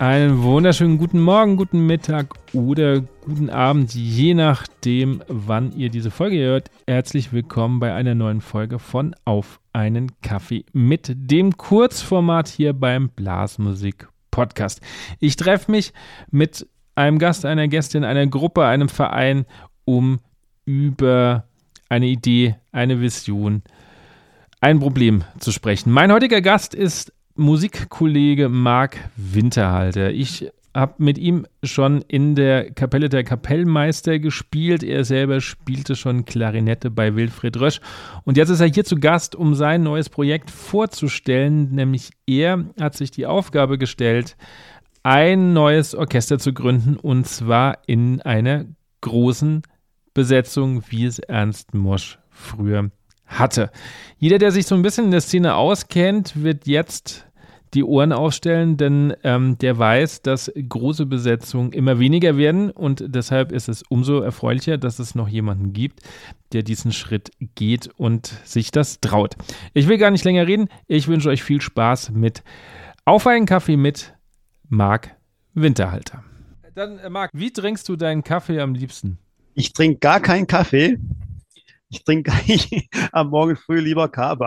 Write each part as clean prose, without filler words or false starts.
Einen wunderschönen guten Morgen, guten Mittag oder guten Abend, je nachdem, wann ihr diese Folge hört. Herzlich willkommen bei einer neuen Folge von Auf einen Kaffee mit dem Kurzformat hier beim Blasmusik Podcast. Ich treffe mich mit einem Gast, einer Gästin, einer Gruppe, einem Verein, um über eine Idee, eine Vision, ein Problem zu sprechen. Mein heutiger Gast ist Musikkollege Marc Winterhalter. Ich habe mit ihm schon in der Kapelle der Kapellmeister gespielt. Er selber spielte schon Klarinette bei Wilfried Rösch. Und jetzt ist er hier zu Gast, um sein neues Projekt vorzustellen. Nämlich er hat sich die Aufgabe gestellt, ein neues Orchester zu gründen. Und zwar in einer großen Besetzung, wie es Ernst Mosch früher hatte. Jeder, der sich so ein bisschen in der Szene auskennt, wird jetzt die Ohren aufstellen, denn der weiß, dass große Besetzungen immer weniger werden und deshalb ist es umso erfreulicher, dass es noch jemanden gibt, der diesen Schritt geht und sich das traut. Ich will gar nicht länger reden. Ich wünsche euch viel Spaß mit Auf einen Kaffee mit Marc Winterhalter. Dann, Marc, wie trinkst du deinen Kaffee am liebsten? Ich trinke gar keinen Kaffee. Ich trinke am Morgen früh lieber Kaba.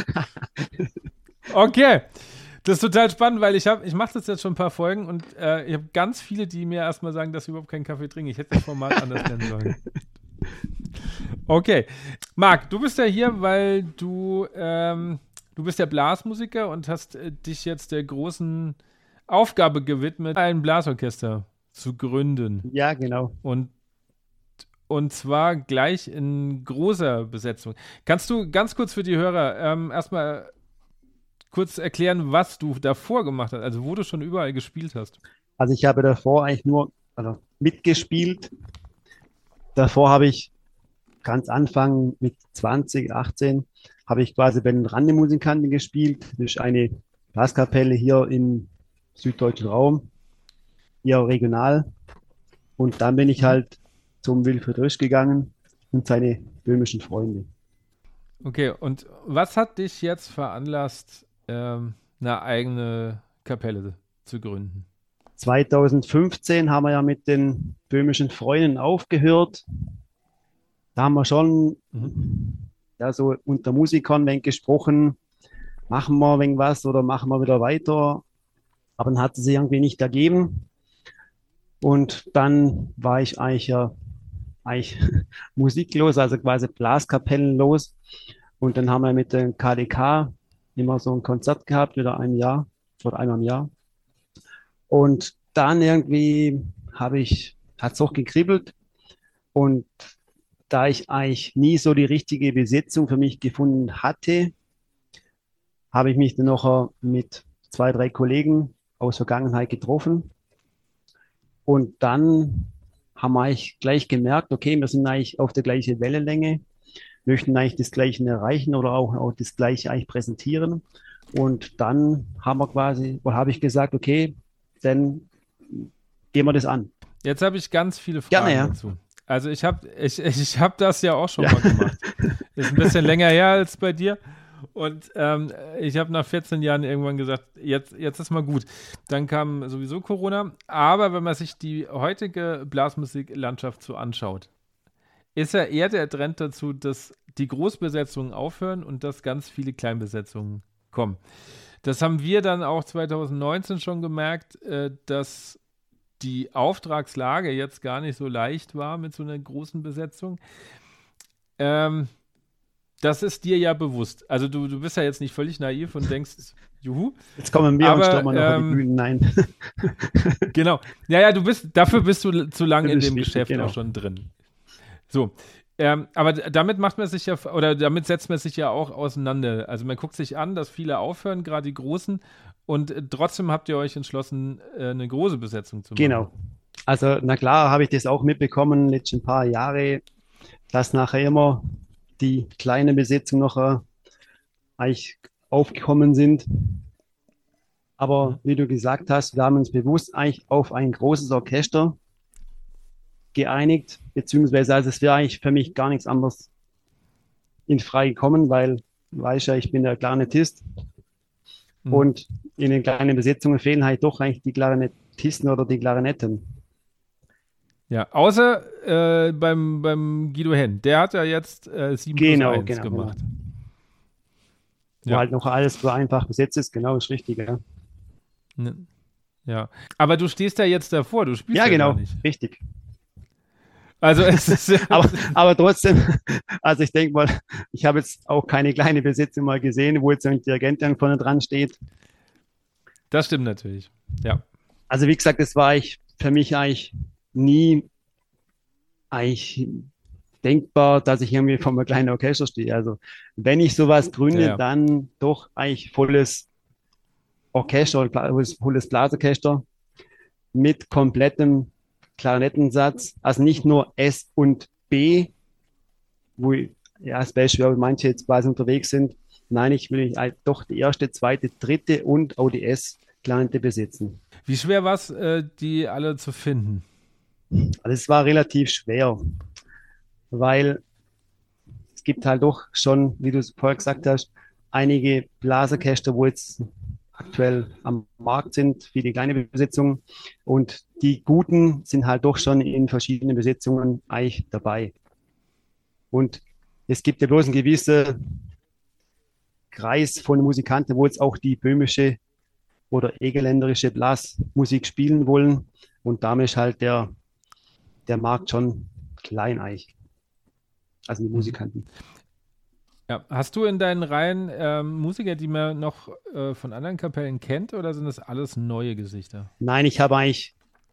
Okay, das ist total spannend, weil ich mache das jetzt schon ein paar Folgen und ich habe ganz viele, die mir erstmal sagen, dass sie überhaupt keinen Kaffee trinken. Ich hätte das Format anders nennen sollen. Okay, Marc, du bist ja hier, weil du bist ja Blasmusiker und hast dich jetzt der großen Aufgabe gewidmet, ein Blasorchester zu gründen. Ja, genau. Und zwar gleich in großer Besetzung. Kannst du ganz kurz für die Hörer erstmal kurz erklären, was du davor gemacht hast, also wo du schon überall gespielt hast? Also ich habe davor eigentlich nur mitgespielt. Davor habe ich ganz Anfang mit 20, 18, habe ich quasi bei den Rande-Musikanten gespielt. Das ist eine Blaskapelle hier im süddeutschen Raum, eher regional. Und dann bin ich halt zum Wilfried Rösch gegangen und seine böhmischen Freunde. Okay, und was hat dich jetzt veranlasst, eine eigene Kapelle zu gründen? 2015 haben wir ja mit den böhmischen Freunden aufgehört. Da haben wir schon ja, so unter Musikern ein wenig gesprochen, machen wir ein wenig was oder machen wir wieder weiter. Aber dann hat es sich irgendwie nicht ergeben. Und dann war ich eigentlich musiklos, also quasi Blaskapellenlos. Und dann haben wir mit dem KDK immer so ein Konzert gehabt, wieder einmal im Jahr. Und dann irgendwie hat es auch gekribbelt. Und da ich eigentlich nie so die richtige Besetzung für mich gefunden hatte, habe ich mich dann noch mit 2, 3 Kollegen aus Vergangenheit getroffen. Und dann haben wir eigentlich gleich gemerkt, okay, wir sind eigentlich auf der gleichen Wellenlänge, möchten eigentlich das Gleiche erreichen oder auch das Gleiche eigentlich präsentieren. Und dann habe ich gesagt, okay, dann gehen wir das an. Jetzt habe ich ganz viele Fragen Gerne, dazu. Also ich hab das ja auch schon mal gemacht. Ist ein bisschen länger her als bei dir. Und ich habe nach 14 Jahren irgendwann gesagt, jetzt ist mal gut. Dann kam sowieso Corona. Aber wenn man sich die heutige Blasmusiklandschaft so anschaut, ist ja eher der Trend dazu, dass die Großbesetzungen aufhören und dass ganz viele Kleinbesetzungen kommen. Das haben wir dann auch 2019 schon gemerkt, dass die Auftragslage jetzt gar nicht so leicht war mit so einer großen Besetzung. Das ist dir ja bewusst. Also du bist ja jetzt nicht völlig naiv und denkst, juhu. Jetzt kommen wir und stürmen noch auf die Bühnen. Nein. Genau. Ja, dafür bist du zu lange in dem Geschäft genau. auch schon drin. So. Aber damit damit setzt man sich ja auch auseinander. Also man guckt sich an, dass viele aufhören, gerade die Großen. Und trotzdem habt ihr euch entschlossen, eine große Besetzung zu machen. Genau. Also, na klar, habe ich das auch mitbekommen, letzten paar Jahre, dass nachher immer die kleine Besetzung noch eigentlich aufgekommen sind. Aber wie du gesagt hast, wir haben uns bewusst eigentlich auf ein großes Orchester geeinigt, beziehungsweise also es wäre eigentlich für mich gar nichts anderes in Frage gekommen, weil, weißt ja, ich bin der Klarinettist Und in den kleinen Besetzungen fehlen halt doch eigentlich die Klarinettisten oder die Klarinetten. Ja, außer beim Guido Henn. Der hat ja jetzt 7+1 gemacht. Genau. Wo halt noch alles so einfach besetzt ist, genau, ist richtig, ja. Ja, aber du stehst da jetzt davor, du spielst ja genau, gar nicht. Richtig. Also es ist aber trotzdem, also ich denke mal, ich habe jetzt auch keine kleine Besetzung mal gesehen, wo jetzt ein Dirigent dann vorne dran steht. Das stimmt natürlich, ja. Also wie gesagt, das war für mich eigentlich nie denkbar, dass ich irgendwie vor einem kleinen Orchester stehe. Also wenn ich sowas gründe, dann doch eigentlich volles Orchester oder volles Blasorchester mit komplettem Klarinettensatz. Also nicht nur S und B, wo als Beispiel manche jetzt quasi unterwegs sind. Nein, ich will doch die erste, zweite, dritte und auch die S-Klarinette besitzen. Wie schwer war es, die alle zu finden? Also es war relativ schwer, weil es gibt halt doch schon, wie du es vorher gesagt hast, einige Blasorchester, wo jetzt aktuell am Markt sind, viele kleine Besetzungen. Und die guten sind halt doch schon in verschiedenen Besetzungen eigentlich dabei. Und es gibt ja bloß einen gewissen Kreis von Musikanten, wo jetzt auch die böhmische oder egeländerische Blasmusik spielen wollen. Und damit ist halt der Markt schon klein eigentlich. Also die Musikanten. Ja, hast du in deinen Reihen Musiker, die man noch von anderen Kapellen kennt, oder sind das alles neue Gesichter? Nein, ich habe eigentlich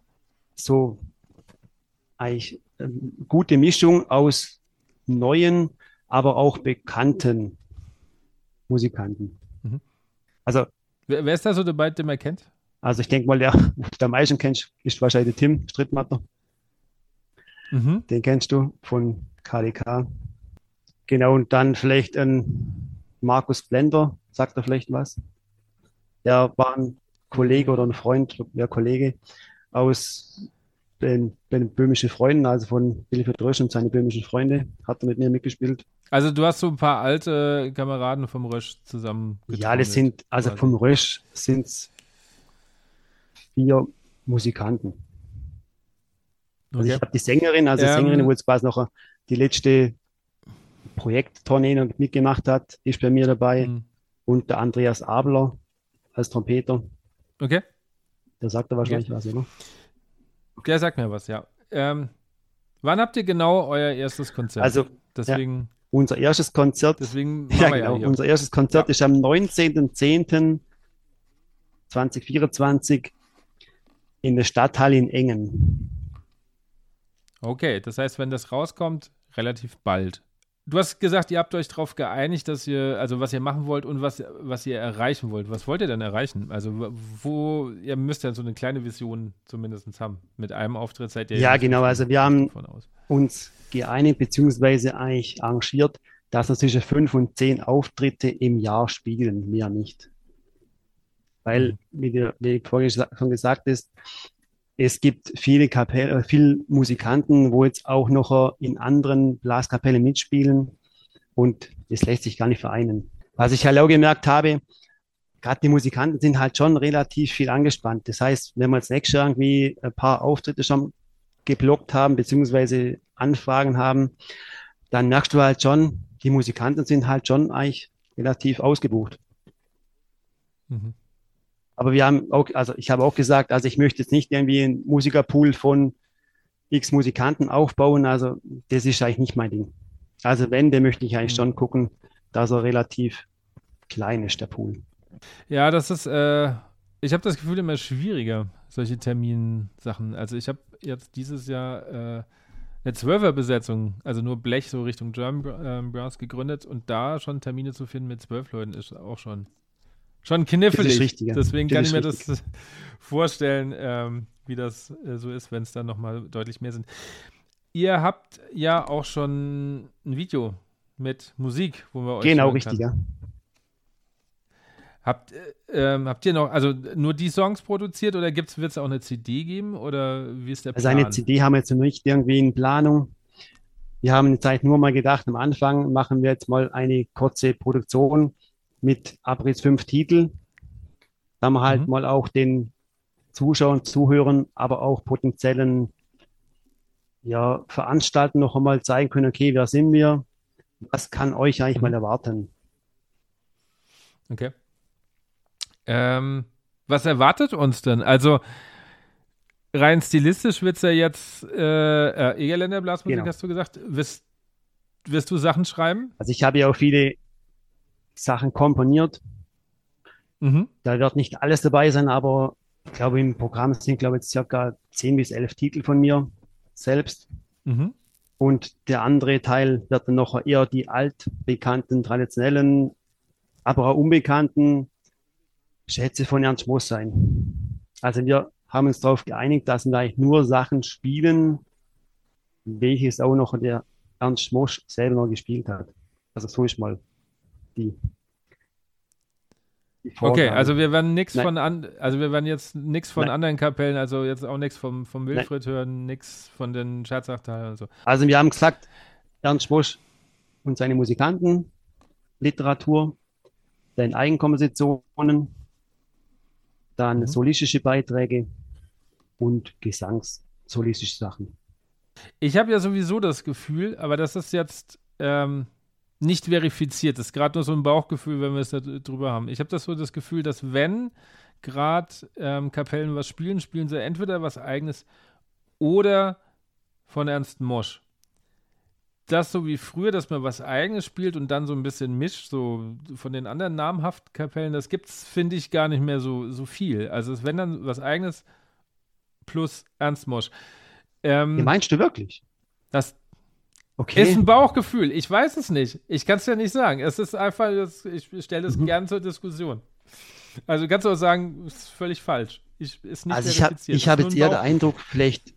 gute Mischung aus neuen, aber auch bekannten Musikanten. Also wer ist da so dabei, den man kennt? Also ich denke mal, der am meisten kennst, ist wahrscheinlich der Tim Strittmatter. Den kennst du von KDK. Genau, und dann vielleicht ein Markus Blender, sagt er vielleicht was. Der war ein Kollege oder ein Freund, Kollege aus den böhmischen Freunden, also von Wilfried Rösch und seine böhmischen Freunde, hat er mit mir mitgespielt. Also du hast so ein paar alte Kameraden vom Rösch zusammen getrommelt. Ja, das sind, also quasi. Vom Rösch sind es 4 Musikanten. Also ich habe die Sängerin, wo jetzt quasi noch die letzte Projekttournee noch mitgemacht hat, ist bei mir dabei. Und der Andreas Abler als Trompeter. Okay. Der sagt da wahrscheinlich was, oder? Der sagt mir was, ja. Wann habt ihr genau euer erstes Konzert? Also, deswegen, unser erstes Konzert. Deswegen unser erstes Konzert ist am 19.10.2024 in der Stadthalle in Engen. Okay, das heißt, wenn das rauskommt, relativ bald. Du hast gesagt, ihr habt euch darauf geeinigt, dass ihr, also was ihr machen wollt und was ihr erreichen wollt. Was wollt ihr denn erreichen? Also ihr müsst ja so eine kleine Vision zumindest haben. Mit einem Auftritt seid ihr ja genau, also wir haben uns geeinigt, beziehungsweise eigentlich arrangiert, dass wir zwischen 5 und 10 Auftritte im Jahr spielen, mehr nicht. Weil, wie vorhin schon gesagt ist, es gibt viele Musikanten, wo jetzt auch noch in anderen Blaskapellen mitspielen und das lässt sich gar nicht vereinen. Was ich halt auch gemerkt habe, gerade die Musikanten sind halt schon relativ viel angespannt. Das heißt, wenn wir jetzt nächstes Jahr irgendwie ein paar Auftritte schon geblockt haben, beziehungsweise Anfragen haben, dann merkst du halt schon, die Musikanten sind halt schon eigentlich relativ ausgebucht. Aber wir haben auch, also ich habe auch gesagt, also ich möchte jetzt nicht irgendwie einen Musikerpool von x Musikanten aufbauen, also das ist eigentlich nicht mein Ding. Also wenn, dann möchte ich eigentlich schon gucken, dass er relativ klein ist, der Pool. Ja, das ist, ich habe das Gefühl immer schwieriger, solche Terminsachen. Also ich habe jetzt dieses Jahr eine 12er-Besetzung, also nur Blech so Richtung German Brass gegründet und da schon Termine zu finden mit 12 Leuten ist auch schon knifflig. Das ist richtig, ja. Deswegen kann ich mir das vorstellen, wie das so ist, wenn es dann nochmal deutlich mehr sind. Ihr habt ja auch schon ein Video mit Musik, wo wir euch genau, richtig, ja. Habt ihr noch, also nur die Songs produziert oder wird es auch eine CD geben oder wie ist der Plan? Also eine CD haben wir jetzt noch nicht irgendwie in Planung. Wir haben jetzt eigentlich nur mal gedacht, am Anfang machen wir jetzt mal eine kurze Produktion mit Abriss 5 Titel da wir halt Mhm. mal auch den Zuschauern, Zuhörern, aber auch potenziellen ja, Veranstaltern noch einmal zeigen können, okay, wer sind wir? Was kann euch eigentlich mal Mhm. erwarten? Okay. Was erwartet uns denn? Also rein stilistisch wird es ja jetzt Egerländer Blasmusik, Genau. hast du gesagt. Wirst du Sachen schreiben? Also ich habe ja auch viele Sachen komponiert. Mhm. Da wird nicht alles dabei sein, aber ich glaube, im Programm sind, glaube ich, jetzt circa 10 bis 11 Titel von mir selbst. Mhm. Und der andere Teil wird dann noch eher die altbekannten, traditionellen, aber auch unbekannten Schätze von Ernst Moos sein. Also wir haben uns darauf geeinigt, dass wir eigentlich nur Sachen spielen, welches auch noch der Ernst Moos selber noch gespielt hat. Also so ist mal die, die Okay, Vorgabe. also wir werden nichts Nein, also wir werden jetzt nichts von nein, anderen Kapellen, also jetzt auch nichts vom nein. Wilfried hören, nichts von den Scherzachtalern und so. Also wir haben gesagt, Ernst Moos und seine Musikanten, Literatur, seine Eigenkompositionen, dann Mhm. solistische Beiträge und gesangssolistische Sachen. Ich habe ja sowieso das Gefühl, aber das ist jetzt nicht verifiziert. Das ist gerade nur so ein Bauchgefühl, wenn wir es da drüber haben. Ich habe das Gefühl, dass wenn gerade Kapellen was spielen, spielen sie entweder was Eigenes oder von Ernst Mosch. Das so wie früher, dass man was Eigenes spielt und dann so ein bisschen mischt, so von den anderen namhaften Kapellen, das gibt's, finde ich, gar nicht mehr so viel. Also es wenn dann was Eigenes plus Ernst Mosch. Wie Ähm, meinst du wirklich? das ist Okay. ein Bauchgefühl. Ich weiß es nicht. Ich kann es ja nicht sagen. Es ist einfach, ich stelle es Mhm. gern zur Diskussion. Also kannst du auch sagen, ist völlig falsch. Ist nicht Also verifiziert. ich Ist hab nur jetzt ein eher den Bauchgefühl. Eindruck, vielleicht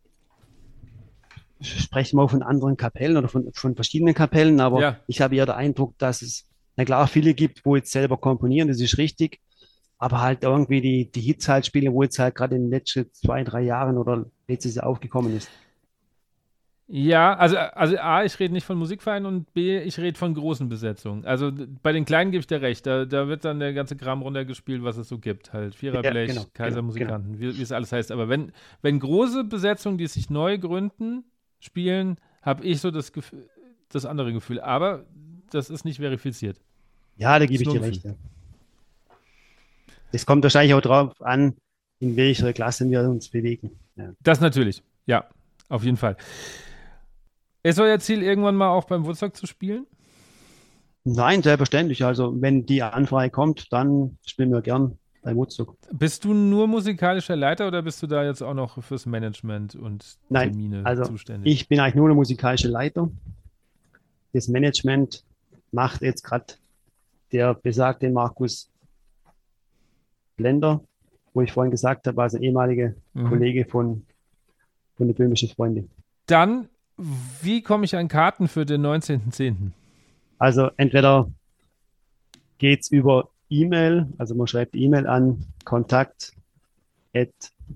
sprechen wir auch von anderen Kapellen oder von verschiedenen Kapellen, aber Ja, ich habe eher den Eindruck, dass es, na klar, viele gibt, wo jetzt selber komponieren, das ist richtig, aber halt irgendwie die Hits halt spielen, wo jetzt halt gerade in den letzten 2, 3 Jahren oder letztes Jahr aufgekommen ist. ja, also A, ich rede nicht von Musikvereinen und B, ich rede von großen Besetzungen. Also bei den kleinen gebe ich dir recht, da wird dann der ganze Kram runtergespielt, was es so gibt. Halt Ja, genau, Viererblech, genau, genau. Kaisermusikanten, wie es alles heißt. Aber wenn große Besetzungen, die sich neu gründen, spielen, habe ich so das andere Gefühl. Aber das ist nicht verifiziert. Ja, da Das gebe ist ich nur ein dir Gefühl. recht. Ja. Das kommt wahrscheinlich auch drauf an, in welcher Klasse wir uns bewegen. Ja. Das natürlich, ja, auf jeden Fall. Ist euer Ziel, irgendwann mal auch beim Woodstock zu spielen? Nein, selbstverständlich. Also, wenn die Anfrage kommt, dann spielen wir gern bei Woodstock. Bist du nur musikalischer Leiter oder bist du da jetzt auch noch fürs Management und Nein, Termine also zuständig? ich bin eigentlich nur der musikalische Leiter. Das Management macht jetzt gerade der besagte Markus Blender, wo ich vorhin gesagt habe, also ehemaliger Mhm. Kollege von den Böhmischen Freunde. Dann, wie komme ich an Karten für den 19.10.? Also entweder geht's über E-Mail, also man schreibt E-Mail an kontakt at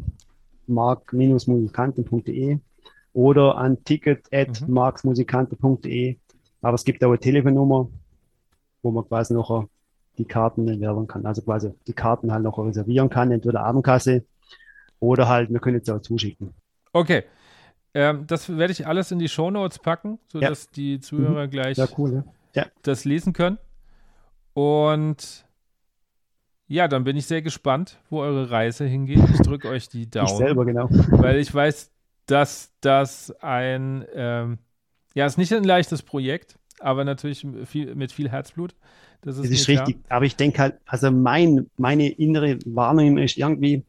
mark-musikanten.de oder an ticket at Mhm. marksmusikanten.de. Aber es gibt auch eine Telefonnummer, wo man quasi noch die Karten erwerben kann. Also quasi die Karten halt noch reservieren kann, entweder Abendkasse oder halt, wir können jetzt auch zuschicken. Okay, das werde ich alles in die Shownotes packen, Ja, sodass die mhm. Zuhörer Ja, gleich cool, ja. Ja, das lesen können. Und ja, dann bin ich sehr gespannt, wo eure Reise hingeht. Ich drücke euch die ich Daumen, selber, genau. weil ich weiß, dass das ja, ist nicht ein leichtes Projekt, aber natürlich mit viel Herzblut. Das Das ist mir ist klar. richtig. Aber ich denke halt, also meine innere Wahrnehmung ist irgendwie,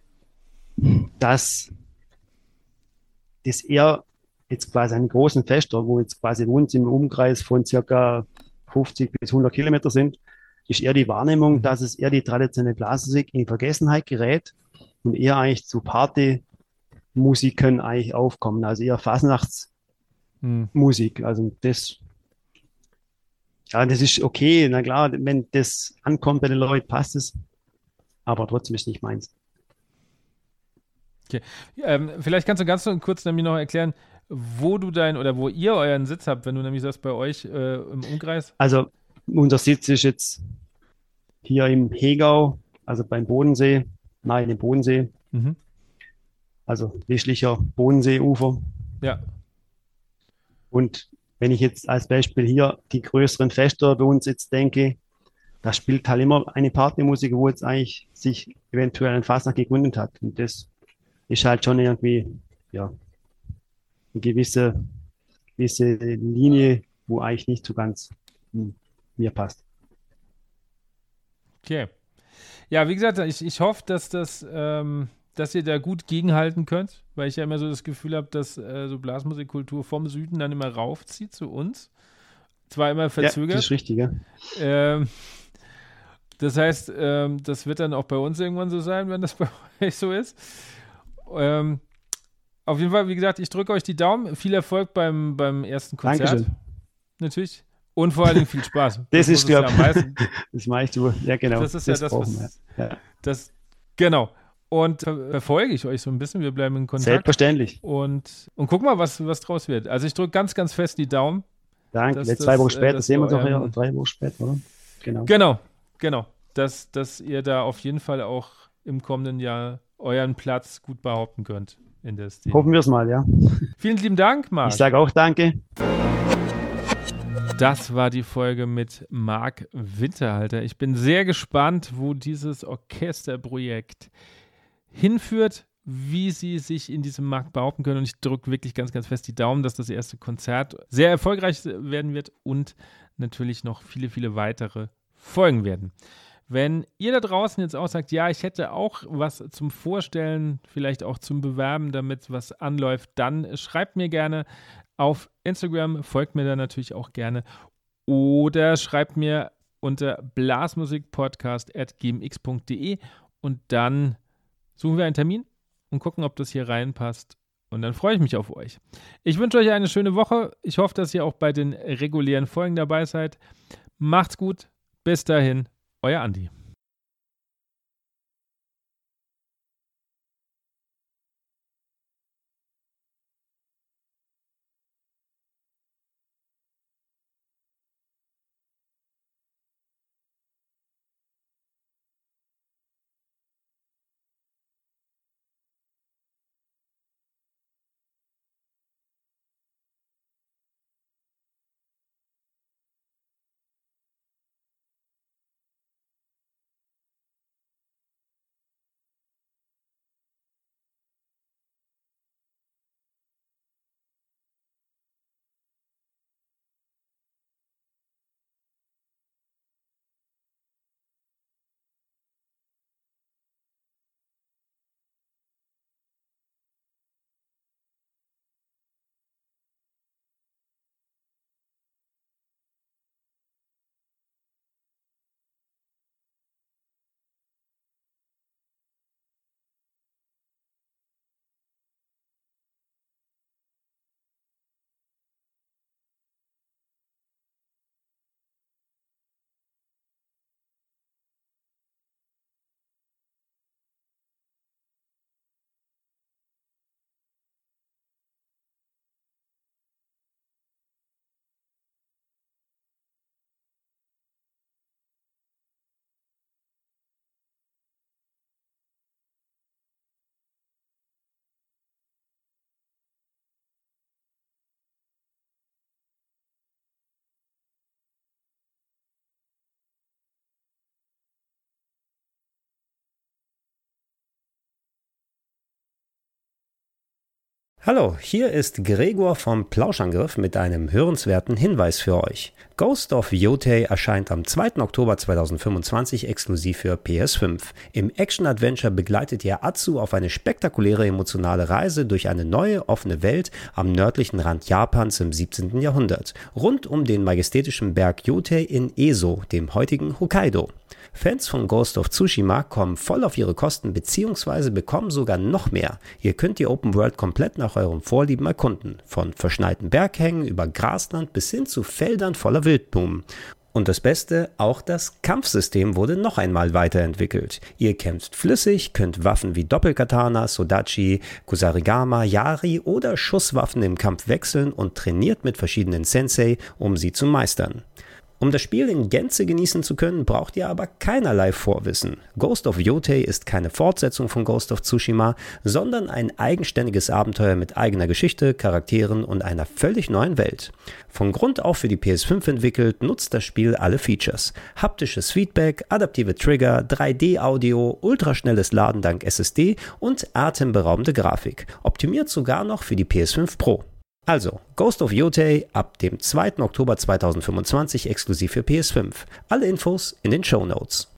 dass das eher jetzt quasi ein großen Fester, wo jetzt quasi rund im Umkreis von circa 50 bis 100 Kilometer sind, ist eher die Wahrnehmung, Mhm. dass es eher die traditionelle Blasmusik in Vergessenheit gerät und eher eigentlich zu Partymusiken eigentlich aufkommen, also eher Fasnachtsmusik. Hm. Also das, ja, das ist okay, na klar, wenn das ankommt bei den Leuten, passt es, aber trotzdem ist nicht meins. Okay. Vielleicht kannst du ganz kurz nämlich noch erklären, wo du oder wo ihr euren Sitz habt, wenn du nämlich sagst, bei euch im Umkreis. Also unser Sitz ist jetzt hier im Hegau, also beim Bodensee, nahe dem Bodensee, Mhm. also Wischlicher Bodenseeufer. Ja, Und wenn ich jetzt als Beispiel hier die größeren Feste bei uns jetzt denke, da spielt halt immer eine Partymusik, wo jetzt eigentlich sich eventuell ein Fasnacht gegründet hat. Und das ist halt schon irgendwie, ja, eine gewisse Linie, wo eigentlich nicht so ganz mir passt. okay. Ja, wie gesagt, ich hoffe, dass ihr da gut gegenhalten könnt, weil ich ja immer so das Gefühl habe, dass so Blasmusikkultur vom Süden dann immer raufzieht zu uns. Zwar immer Ja, das verzögert. ist richtig, ja. Ähm, Das heißt, das wird dann auch bei uns irgendwann so sein, wenn das bei euch so ist. Ähm, auf jeden Fall, wie gesagt, ich drücke euch die Daumen. Viel Erfolg beim ersten Konzert. Dankeschön. Natürlich. Und vor allen Dingen viel Spaß. Das muss ist, es ja glaube am meisten. ich, das meinst du. Ja, genau. Das ist ja das, brauchen was. wir. Ja. Das, genau. Und verfolge ich euch so ein bisschen. Wir bleiben in Kontakt. Selbstverständlich. Und guck mal, was draus wird. Also ich drücke ganz, ganz fest die Daumen. Danke. dass Jetzt das, 2 Wochen später dass sehen wir ihr uns noch, ja, eurem- 3 Wochen später, oder? Genau. Genau. Dass ihr da auf jeden Fall auch im kommenden Jahr euren Platz gut behaupten könnt in der Szene. Hoffen wir es mal, ja. Vielen lieben Dank, Marc. Ich sage auch danke. Das war die Folge mit Marc Winterhalter. Ich bin sehr gespannt, wo dieses Orchesterprojekt hinführt, wie sie sich in diesem Markt behaupten können. Und ich drücke wirklich ganz, ganz fest die Daumen, dass das erste Konzert sehr erfolgreich werden wird und natürlich noch viele, viele weitere folgen werden. Wenn ihr da draußen jetzt auch sagt, ja, ich hätte auch was zum Vorstellen, vielleicht auch zum Bewerben, damit was anläuft, dann schreibt mir gerne auf Instagram, folgt mir da natürlich auch gerne oder schreibt mir unter blasmusikpodcast@gmx.de und dann suchen wir einen Termin und gucken, ob das hier reinpasst. Und dann freue ich mich auf euch. Ich wünsche euch eine schöne Woche. Ich hoffe, dass ihr auch bei den regulären Folgen dabei seid. Macht's gut. Bis dahin. Euer Andi. Hallo, hier ist Gregor vom Plauschangriff mit einem hörenswerten Hinweis für euch. Ghost of Yotei erscheint am 2. Oktober 2025 exklusiv für PS5. Im Action-Adventure begleitet ihr Atsu auf eine spektakuläre emotionale Reise durch eine neue, offene Welt am nördlichen Rand Japans im 17. Jahrhundert, rund um den majestätischen Berg Yotei in Eso, dem heutigen Hokkaido. Fans von Ghost of Tsushima kommen voll auf ihre Kosten bzw. bekommen sogar noch mehr. Ihr könnt die Open World komplett nach euren Vorlieben erkunden. Von verschneiten Berghängen über Grasland bis hin zu Feldern voller Wildblumen. Und das Beste, auch das Kampfsystem wurde noch einmal weiterentwickelt. Ihr kämpft flüssig, könnt Waffen wie Doppelkatana, Sodachi, Kusarigama, Yari oder Schusswaffen im Kampf wechseln und trainiert mit verschiedenen Sensei, um sie zu meistern. Um das Spiel in Gänze genießen zu können, braucht ihr aber keinerlei Vorwissen. Ghost of Yotei ist keine Fortsetzung von Ghost of Tsushima, sondern ein eigenständiges Abenteuer mit eigener Geschichte, Charakteren und einer völlig neuen Welt. Von Grund auf für die PS5 entwickelt, nutzt das Spiel alle Features. Haptisches Feedback, adaptive Trigger, 3D-Audio, ultraschnelles Laden dank SSD und atemberaubende Grafik. Optimiert sogar noch für die PS5 Pro. Also, Ghost of Yotei ab dem 2. Oktober 2025 exklusiv für PS5. Alle Infos in den Shownotes.